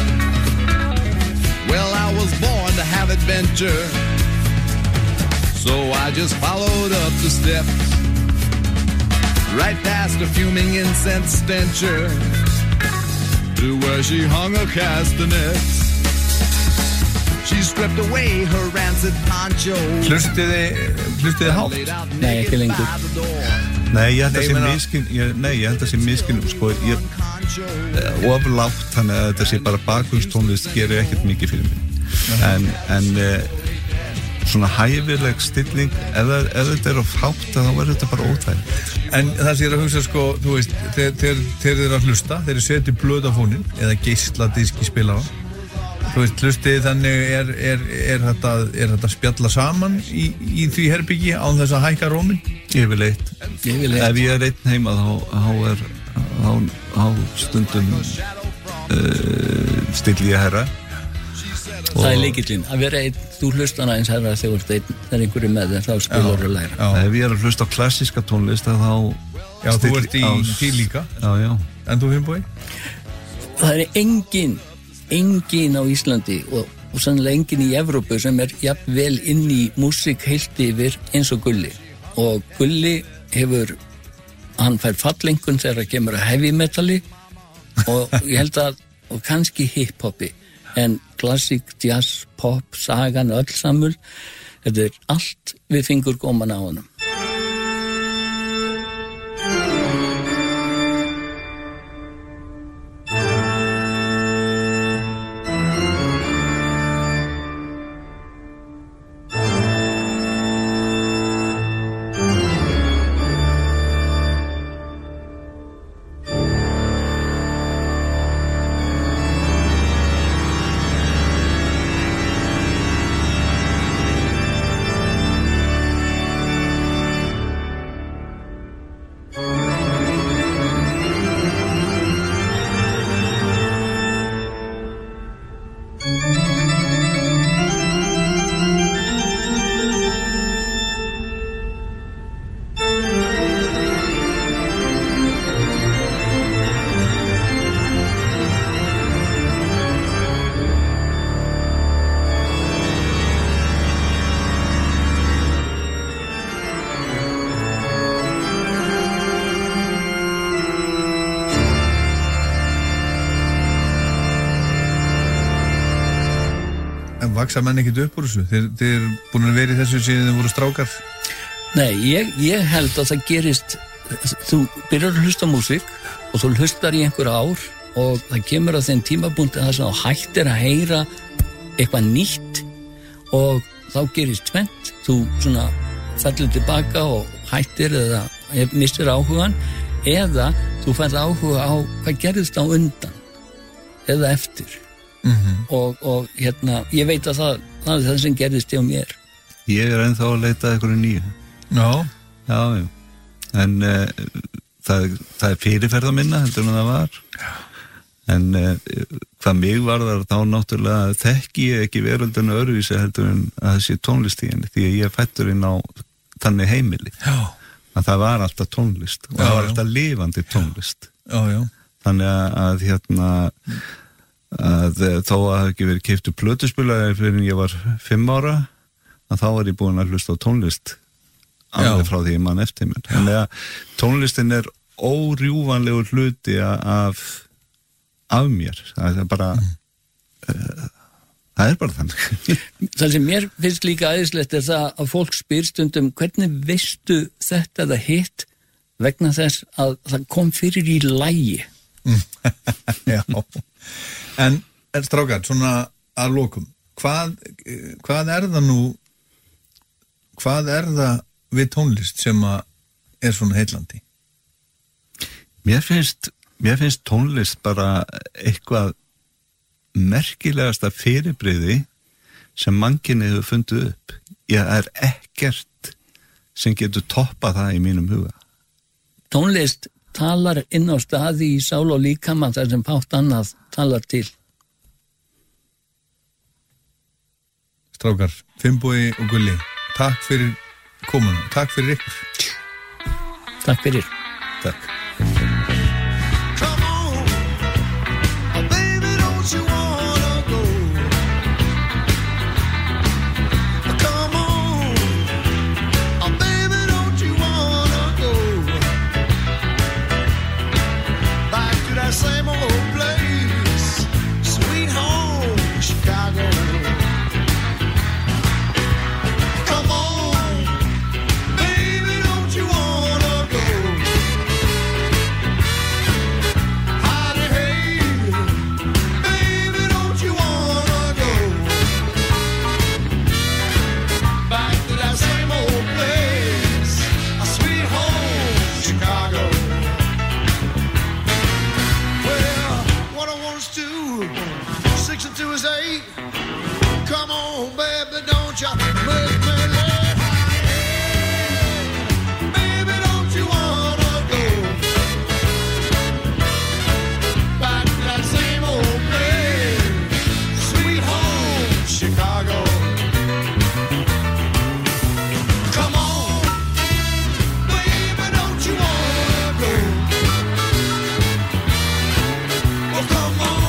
Well, I was born to have adventure, so I just followed up the steps, right past a fuming incense stencher, to where she hung her castanets. She stripped away her rancid poncho.
Hlustiði, hlustiði hátt?
Nei, ekki lengur.
Nei, ég held að sé miskin, ég, nei, ég held að sé miskin, sko, ég, oflátt, þannig að þetta sé bara bakgrunnstónlist gerir ekkert mikið fyrir mig. En, en, svona hæfileg stilling, ef, ef þetta er of hátt, þá verður þetta bara óþægilegt.
En það sé að hugsa, sko, þú veist, þegar þeir eru að hlusta, þeir eru setið blöðafónin eða geisladisk í spilara. Þú veist, hlustið þannig er, er, er, þetta, er þetta spjalla saman í, í því herbyggi án þess að hækka rómin?
Yfirleitt.
Yfirleitt.
Ef ég er einn heima þá, þá er þá, þá stundum uh, stilli ég herra.
Það er lykillinn, að vera einn, þú hlustan aðeins herra þegar þú ert einn, þegar einhverju með þeim, þá spilur þú að læra.
Já. Ef ég er að hlusta á klassíska tónlist þá...
Já, þú ert í því líka.
Já, já.
En þú, Finnbogi?
Það er engin, engin á Íslandi og, og sannlega engin í Evrópu sem er jafnvel inn í músík heilt yfir eins og Gulli. Og Gulli hefur, hann fær fallengun þegar það kemur að heavy metali og ég held að, og kannski hip-hopi, en klassík, jazz, pop, sagan, öll samul, þetta er allt við fingur góman á honum.
vaksa menn ekkert upp úr þessu? Þeir, þeir eru búin að vera í þessu síðan þeir voru strákar?
Nei, ég, ég held að það gerist, þú byrjar að hlusta á músík og þú hlustar í einhver ár og það kemur að þeim tímapunkti þess að þú hættir að heyra eitthvað nýtt og þá gerist tvennt, þú svona fellur tilbaka og hættir eða mistir áhugan eða þú færð áhuga á hvað gerðist á undan eða eftir mm-hmm. og, og hérna, ég veit að það, það er það sem gerðist hjá mér.
Ég er ennþá að leita eitthvað nýju.
Já.
Já, já. En uh, það, það er fyrirferð að minna heldur en það var. Já. En uh, hvað mig varðar þá náttúrulega þekki ég ekki veröldinu öðruvísi heldur en að það sé tónlist í henni því að ég fættur inn á þannig heimili.
Já.
Að það var alltaf tónlist og
já,
það var
já.
alltaf lifandi tónlist.
Já, já.
Þannig að, að hérna að þó að það ekki verið keyptu plötuspilaði fyrir en ég var fimm ára að þá var ég búin að hlusta á tónlist alveg frá því ég mann eftir mér. Þannig að tónlistin er órjúvanlegur hluti af af mér. Það er bara mm. uh, það er bara þannig.
Það sem mér finnst líka æðislegt er það að fólk spyr stundum hvernig veistu þetta eða hitt vegna þess að það kom fyrir í lagi.
Já. En, en strákar, svona að lokum, hvað, hvað er það nú, hvað er það við tónlist sem að er svona heillandi?
Mér finnst, mér finnst tónlist bara eitthvað merkilegasta fyrirbrigði sem mannkynið hefur fundið upp. Ég er ekkert sem getur toppað það í mínum huga.
Tónlist talar inn á staði í sál og líkama þar sem fátt annað talar til.
Strákar, Finnbogi og Gulli, takk fyrir komuna, takk fyrir ykkur.
Takk fyrir.
Takk.
Same old place, sweet home, Chicago. Come on, baby, don't you wanna go? Howdy, hey, baby, don't you wanna go? Back to that same old place, a sweet home, Chicago. Six and two is eight. Come on, baby, don't you make me late. Baby, don't you wanna go back to that same old place, sweet home, Chicago. Come on, baby, don't you wanna go? Well, come on.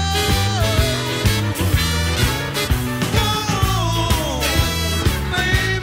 Baby,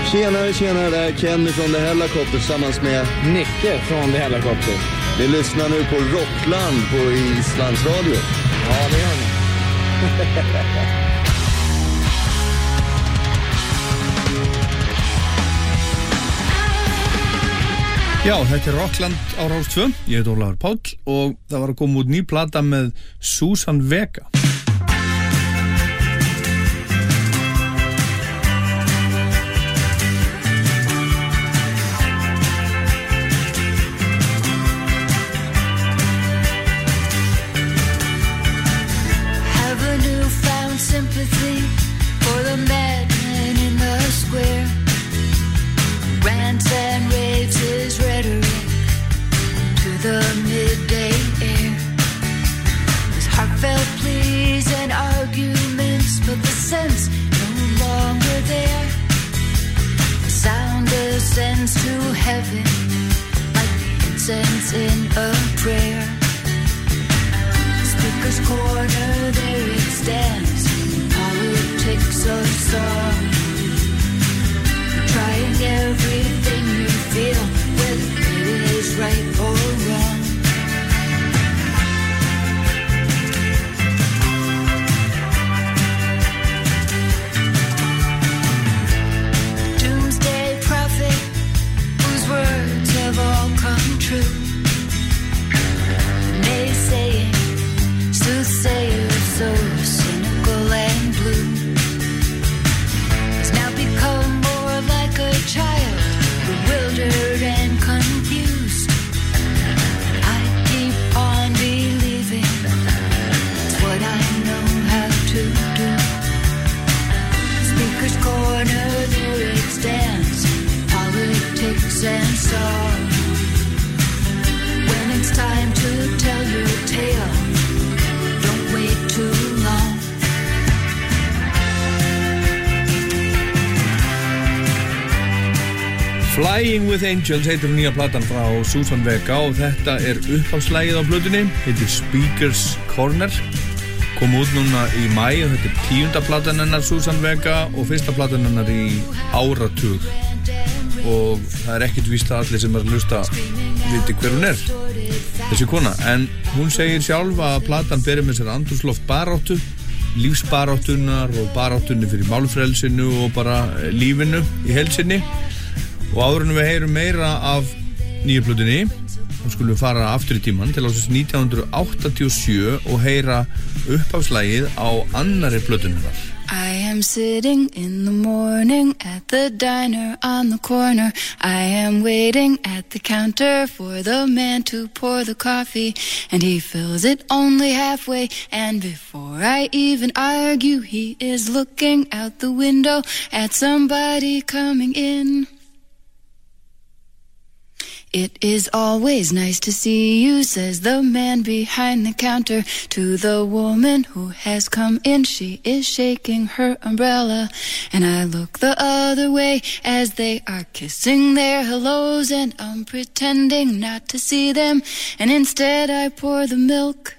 Tjenare, tjenare, det är Kenny från The Helicopter tillsammans med
Nicke från The Helicopter.
Ni lyssnar nu på Rockland på Islands Radio.
Ja, det gör ni.
Já, þetta er Rockland á Rás tvö. Ég heit Ólafur Páll og það var að koma út ný plata með Susan Vega.
To heaven, like incense in a prayer. Speaker's corner, there it stands. Politics of song. Trying everything you feel, whether it is right or wrong. Words have all come true. Naysaying, soothsayers so cynical and blue. Has now become more like a child, bewildered and confused. I keep on believing it's what I know how to do. Speaker's corner, there it stands. Politics and song. When it's time to tell your tale, don't wait too long.
Flying with Angels heitir nýja platan frá Susan Vega og þetta er uppáhaldslægið á plötunni, heitir Speaker's Corner. Kom út núna í maí og þetta er tíunda platan hennar Susan Vega og fyrsta platan hennar í áratug. Og það er ekkert víst að allir sem er að hlusta viti hver hún er, þessi kona, en hún segir sjálf að platan beri með sér andrúmsloft baráttu, lífsbaráttunar og baráttunni fyrir málfrelsinu og bara lífinu í heild sinni. Og áður en við heyrum meira af nýju plötunni, þá skulum við fara aftur í tímann til ásins nítján hundruð áttatíu og sjö og heyra upphafslægið á annarri plötunnar.
I am sitting in the morning at the diner on the corner. I am waiting at the counter for the man to pour the coffee, and he fills it only halfway, and before I even argue, he is looking out the window at somebody coming in. It is always nice to see you, says the man behind the counter to the woman who has come in. She is shaking her umbrella, and I look the other way as they are kissing their hellos, and I'm pretending not to see them, and instead I pour the milk.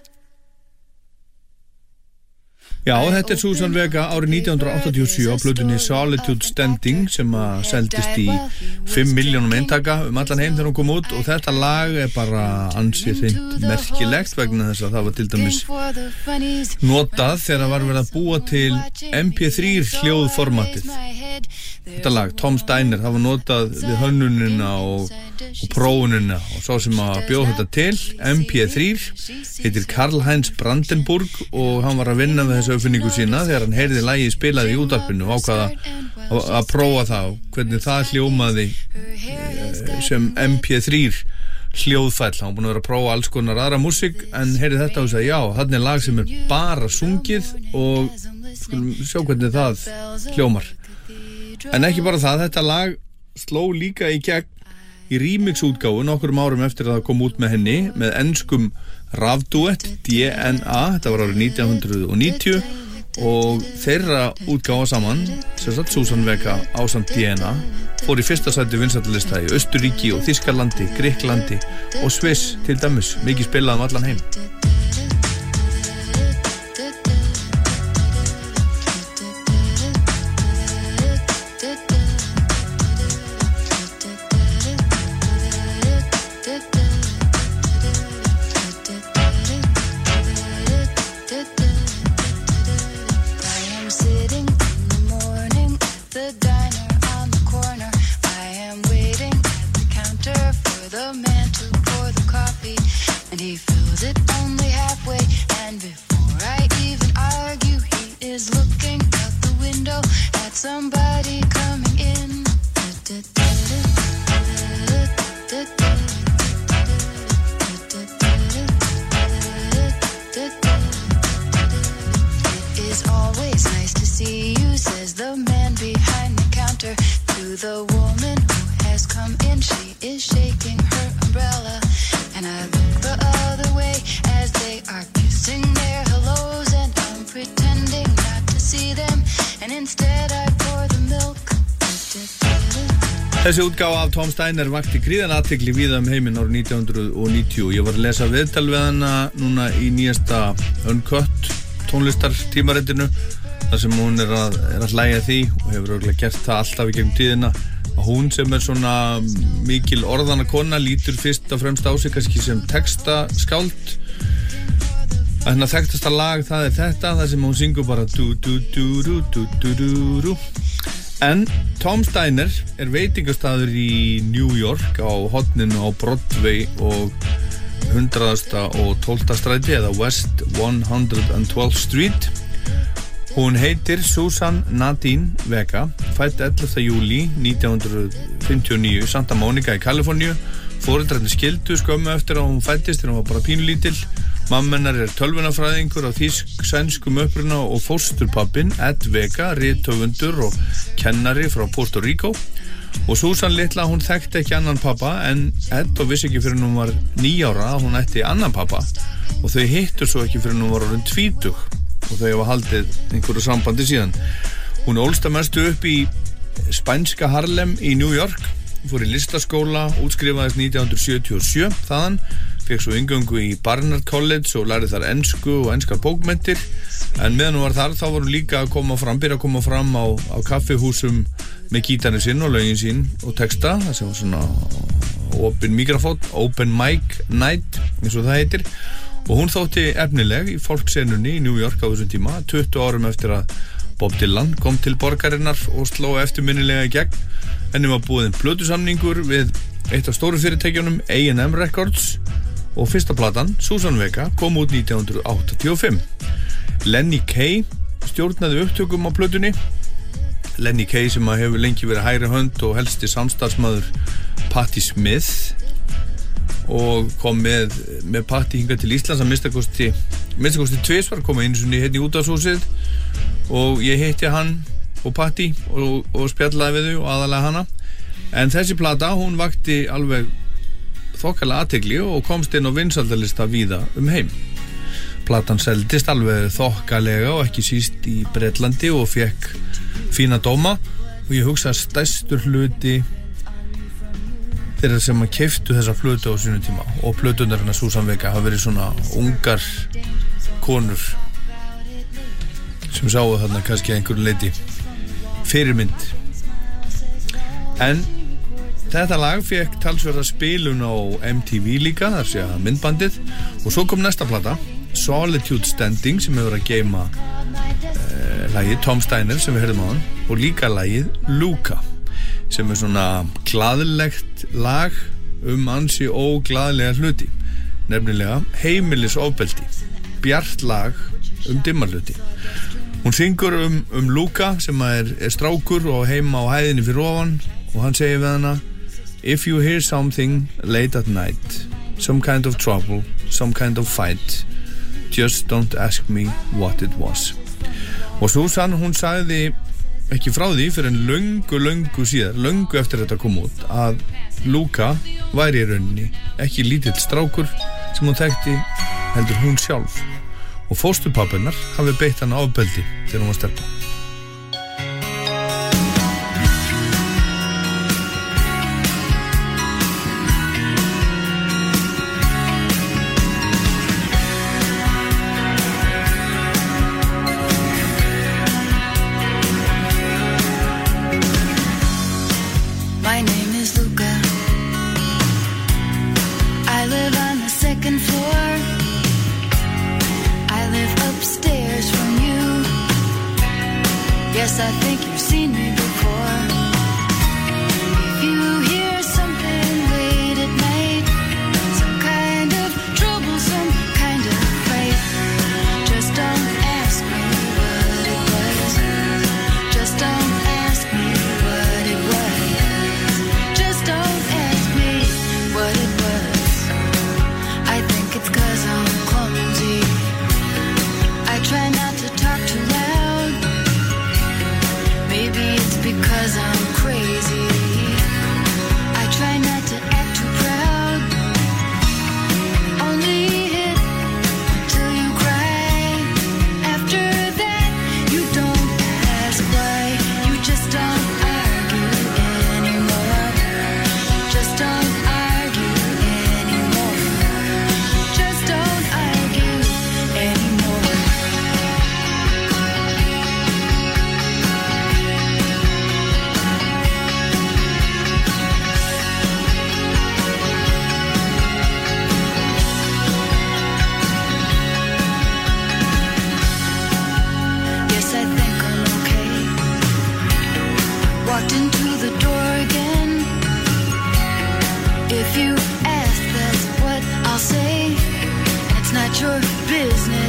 Já, þetta er Susan Vega árið nítján hundruð áttatíu og sjö á plötunni Solitude Standing sem að seldist í fimm milljónum eintaka um allan heim þegar hún kom út og þetta lag er bara ansið hreint merkilegt vegna þess að það var til dæmis notað þegar var verið að búa til M P þrjú hljóðformatið. Þetta lag, Tom Steiner, það var notað við hönnunina og, og prófunina og svo sem að bjóða þetta til, M P þrjú, heitir Karl-Heinz Brandenburg og hann var að vinna með þessu uppfinningu sína þegar hann heyrði lagið spilað í útvarpinu og ákvaða að, að prófa það og hvernig það hljómaði sem M P þrjú hljóðfæll. Hann var búin að vera að prófa alls konar aðra músík en heyrði þetta og sagði já, þarna er lag sem er bara sungið og skulum sjá hvernig það hljómar. En ekki bara það, þetta lag sló líka í gegn í remix útgáfu nokkurum árum eftir að það kom út með henni með enskum rafduett D N A, þetta var árið nítján hundruð níutíu og þeirra útgáfa saman, sem sagt Susan Vega ásamt D N A, fór í fyrsta sæti vinsællista í Austurríki og Þýskalandi, Grikklandi og Sviss til dæmis, mikið spilað um allan heim.
fills it only halfway. And before I even argue, he is looking out the window at somebody coming in. It is always nice to see you, says the man behind the counter to the woman who has come in. She is shaking her umbrella, and I look the other way as they are kissing their hellos, and I'm pretending not to see them, and instead I pour the milk.
Þessi útgáfa af Tom Steiner vakti gríðan athygli víða um heiminn árið nítján hundruð níutíu. Ég var að lesa viðtal við hana núna í nýjasta Uncut tónlistartímaritinu, þar sem hún er að, er að hlæja því og hefur örugglega gert það alltaf í gegnum tíðina. Og hún sem er svona mikil orðana kona lítur fyrst og fremst á sig kannski sem textaskáld. Þannig að þekktasta lag það er þetta, þar sem hún syngur bara du du du du du du du du. En Tom Steiner er veitingastaður í New York á horninu á Broadway og hundraðasta og tólfta stræti eða West one hundred twelfth Street. Hún heitir Susan Nadine Vega, fædd ellefta júlí nítján hundruð fimmtíu og níu í Santa Monica í Kaliforníu. Foreldrarnir skildu skömmu eftir að hún fæddist þegar hún var bara pínulítil. Mamma hennar er tölvunafræðingur á þýsk-sænskum uppruna og fósturpabbinn Ed Vega, rithöfundur og kennari frá Puerto Rico. Og Susan litla, hún þekkti ekki annan pappa, en Ed og vissi ekki fyrir hún var níu ára að hún ætti annan pappa, og þau hittu svo ekki fyrir hún var orðin tvítug, og þau hafa haldið einhverju sambandi síðan. Hún ólst að mestu upp í spænska Harlem í New York, fór í listaskóla, útskrifaðist nítján hundruð sjötíu og sjö þaðan, fekk svo inngöngu í Barnard College og lærði þar ensku og enskar bókmenntir, en meðan hún var þar þá var hún líka að koma fram, byrja að koma fram á, á kaffihúsum með gítarinn sinn og lögin sín og texta, það sem var svona open mikrofón, open mic night eins og það heitir, og hún þótti efnileg í folksenunni í New York á þessum tíma, tuttugu árum eftir að Bob Dylan kom til borgarinnar og sló eftirminnilega í gegn. Henni var búinn plötusamningur við eitt af stóru fyrirtækjunum A and M Records og fyrsta platan, Susan Vega, kom út nítján hundruð áttatíu og fimm. Lenny Kaye stjórnaði upptökum á plötunni. Lenny Kaye sem að hefur lengi verið hægri hönd og helsti samstarfsmaður Patti Smith og kom með, með Patti hingað til Íslands að minnstakosti minnstakosti tvisvar, kom einu sinni hérna í útvarpshúsið og ég hitti hann og Patti og, og spjallaði við þau og aðalega hana. En þessi plata, hún vakti alveg þokkalega athygli og komst inn á vinsældalista víða um heim. Platan seldist alveg þokkalega og ekki síst í Bretlandi og fekk fína dóma, og ég hugsa að stærstur hluti þeirra sem að keyptu þessa plötu á sínum tíma og plötunarinn að Susan Vega hafa verið svona ungar konur sem sáu þarna kannski að einhverju leiti fyrirmynd. En þetta lag fekk talsverða spilun á M T V líka, þar sé að myndbandið, og svo kom næsta plata, Solitude Standing, sem hefur að geyma eh, lagið Tom Steiner sem við heyrðum á hann, og líka lagið Luca, sem er svona glaðlegt lag um ansi óglaðlega hluti, nefnilega heimilisofbeldi, bjart lag um dimmarhluti. Hún syngur um, um Luca sem er, er strákur og heima á hæðinni fyrir ofan, og hann segir við hana: If you hear something late at night, some kind of trouble, some kind of fight, just don't ask me what it was. Og Susan, hún sagði ekki frá því fyrir en löngu, löngu síðar, löngu eftir þetta kom út, að Luca væri í rauninni ekki lítill strákur sem hún þekkti, heldur hún sjálf, og fósturpabbennar hafi beitt hana ofbeldi þegar hún var stelpa.
I think you've seen me before. If you hear something late at night, some kind of trouble, some 'cause I'm crazy. I try not to act too proud. Only hit till you cry. After that, you don't ask why. You just don't argue anymore. Just don't argue anymore. Just don't argue anymore. Yes, I think I'm okay. Walked into the door again. If you ask, that's what I'll say. It's not your business.